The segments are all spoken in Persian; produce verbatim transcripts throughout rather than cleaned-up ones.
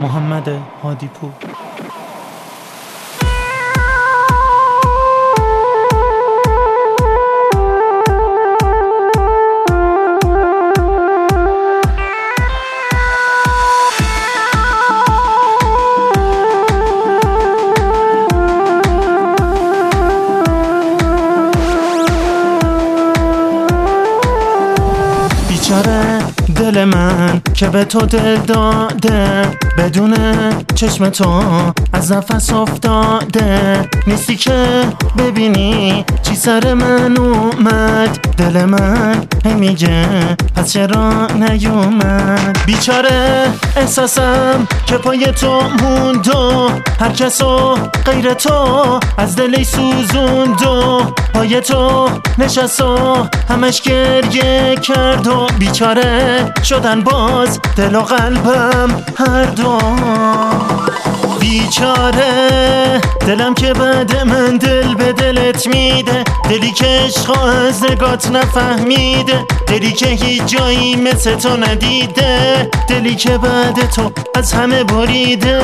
محمد هادی پور. دل من که به تو دل داده، بدون چشم تو از نفس افتاده، نیستی که ببینی چی سر من اومد. دل من هی میگه پس چرا نیومد. بیچاره احساسم که پای تو موند و هر کسو غیر تو از دلی سوزوند و پای تو نشست و همش گریه کرد و بیچاره شدن باز دل و قلبم هر دو. بیچاره دلم که بعد من دل به دلت میده، دلی که عشق از نگات نفهمیده، دلی که هیچ جایی مثل تو ندیده، دلی که بعد تو از همه بریده.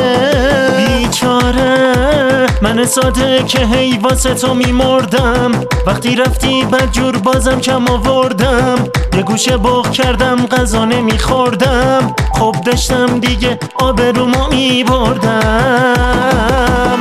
بیچاره من ساده که هی واسه تو میمردم، وقتی رفتی بدجور بازم کم آوردم، یه گوشه بغ کردم غذا نمیخوردم، خب داشتم دیگه آبرومو میبردم.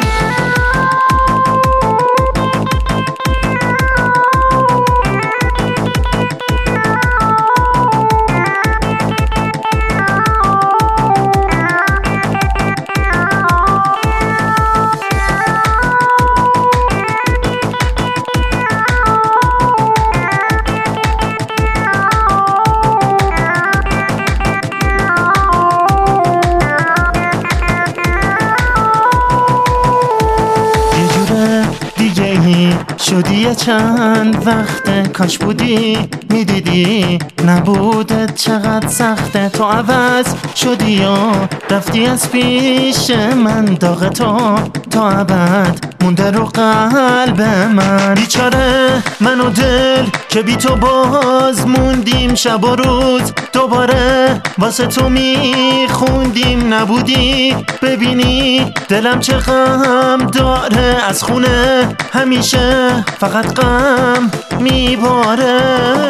شدی چند وقته کاش بودی میدیدی نبودت چقدر سخته. تو عوض شدی و رفتی از پیش من، داغ تو تا ابد مونده رو قلب من. بیچاره من و دل که بی تو باز موندیم، شب و روز دوباره واسه تو میخوندیم، نبودی ببینی دلم چه غم داره، از خونه همیشه فقط غم میباره.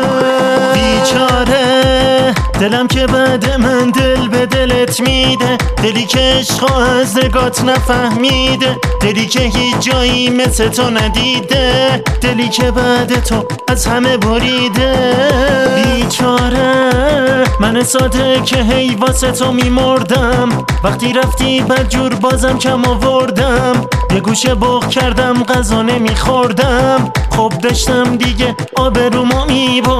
بیچاره دلم که بعد من دل به دلت میده، دلی که عشق از نگات نفهمیده، دلی که هیچ جایی مثل تو ندیده، دلی که بعد تو از همه بریده. بیچاره من ساده که هی واسه تو میمردم، وقتی رفتی بدجور بازم کم آوردم، یه گوشه بغ کردم غذا نمیخوردم، خب داشتم دیگه آبرومو میبردم.